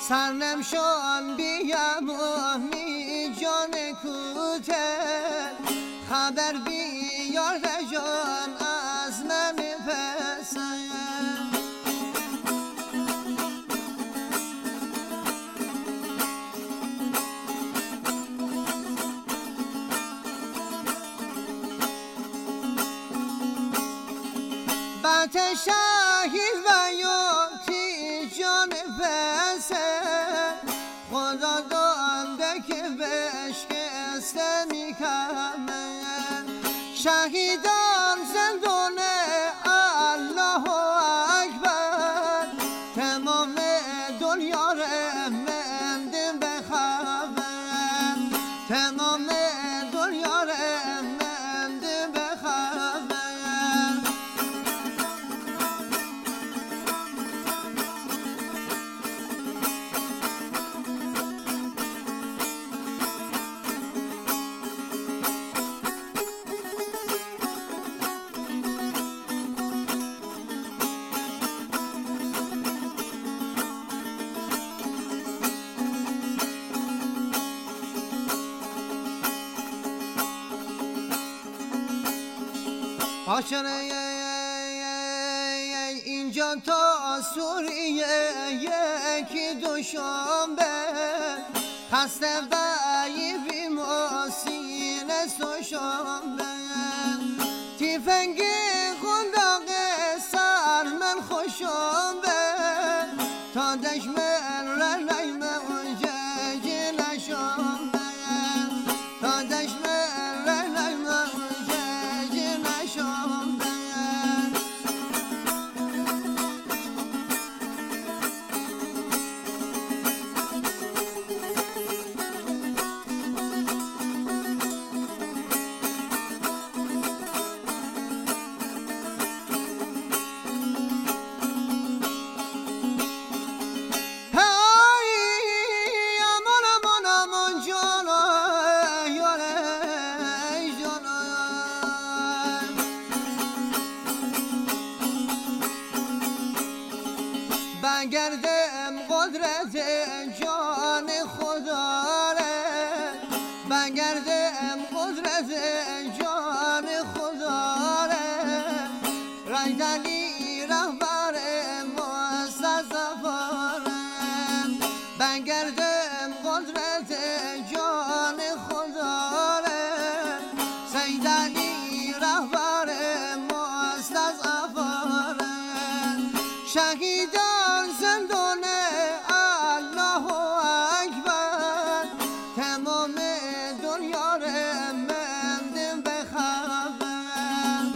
سرنمشان بیامومی جان کوته خبر بیار جان از من پسر بات شاهید و یوتی جان پسر خدا دانده که بشکسته میکنم شهیدان زندان الله اکبر تمام دنیا را مندم بخوابم تمام دنیا را مندم بخوابم آشنه اینجا تا سوریه یکی دوشنبه خسته بایی بیماسین سوشنبه تیفنگی خنداق سر من خوشنبه تا دشمن رنیم اونجا نشنبه تا دشمن رنیم بگردم قدرت جان خدا را بگردم قدرت جان خدا را رایدلی رهبر مستضعفان بگردم قدرت جان خدا را سیدلی رهبر مستضعفان شهیدان زندان الله اکبر تمام دنیا را مندم بخوابم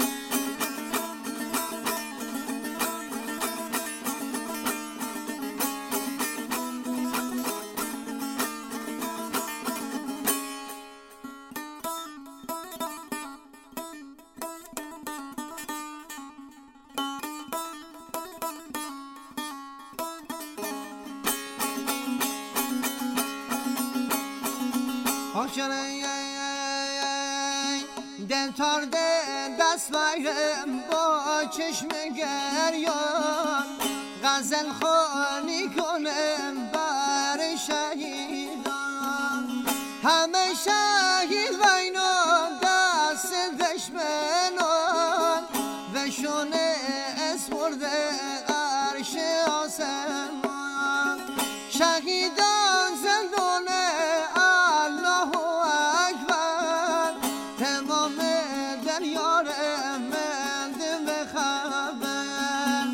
دل تارده دست برم با چشم گریان غزل خوانی کنم بر شهیدان همه شهید و اینا دست دشمنان وشون اسپرده عرش آسمان شهیدان زندان الله اکبر تمام دریا را مندم بخوابم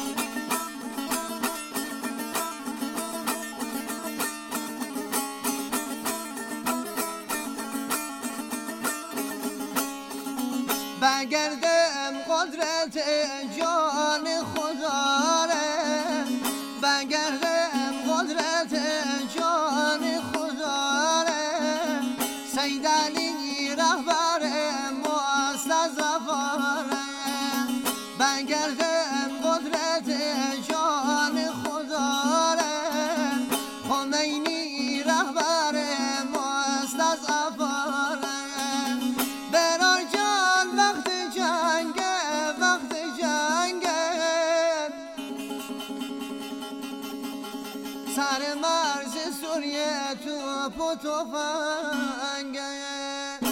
بگردم قدرت جان خدا را بگردم قدرت جان خدا را سیدلی رهبر مستضعفان بگردم قدرت جان خدا را خمینی رهبر مستضعفان برار جان وقت جنگ سر تو